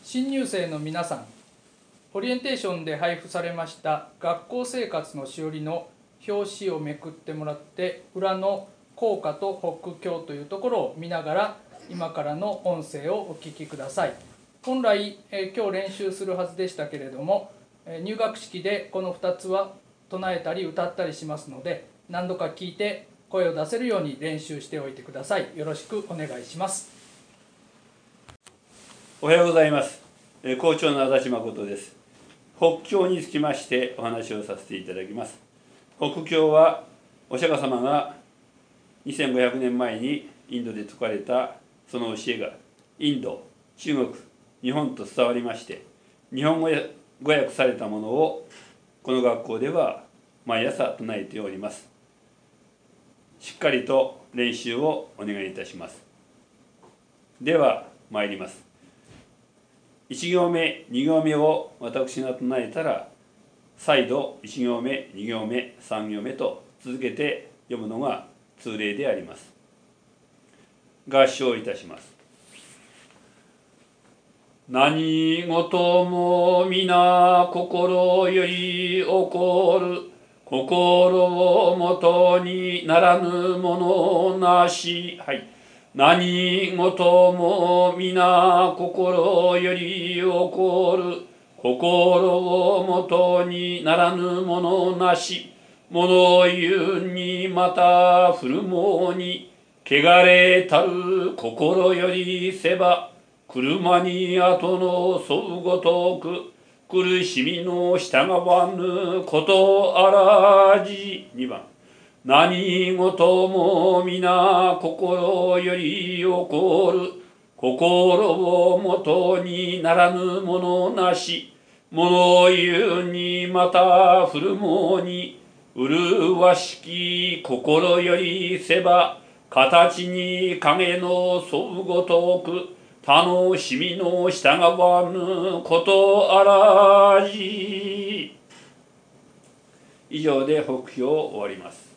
新入生の皆さん、オリエンテーションで配布されました学校生活のしおりの表紙をめくってもらって、裏の校歌と北教というところを見ながら今からの音声をお聞きください。本来、今日練習するはずでしたけれども、入学式でこの2つは唱えたり歌ったりしますので、何度か聞いて声を出せるように練習しておいてください。よろしくお願いします。 おはようございます。校長の足立誠です。北教につきましてお話をさせていただきます。北教はお釈迦様が2500年前にインドで説かれたその教えがインド、中国、日本と伝わりまして、日本語訳されたものをこの学校では毎朝唱えております。しっかりと練習をお願いいたします。では参ります。1行目、2行目を私が唱えたら、再度1行目、2行目、3行目と続けて読むのが通例であります。合唱いたします。何事も皆心より起こる。心をもとにならぬものなし。はい。何事も皆心より起こる。心をもとにならぬものなし。物言うにまた振るもに。汚れたる心よりせば。車に後の沿うごとく。苦しみの従わぬことあらじ。2番。何事も皆心より起こる。心をもとにならぬものなし。物言うにまた振るもに。麗しき心よりせば。形に影の沿うごとく。楽しみの従わぬことあらじ。以上で北教を終わります。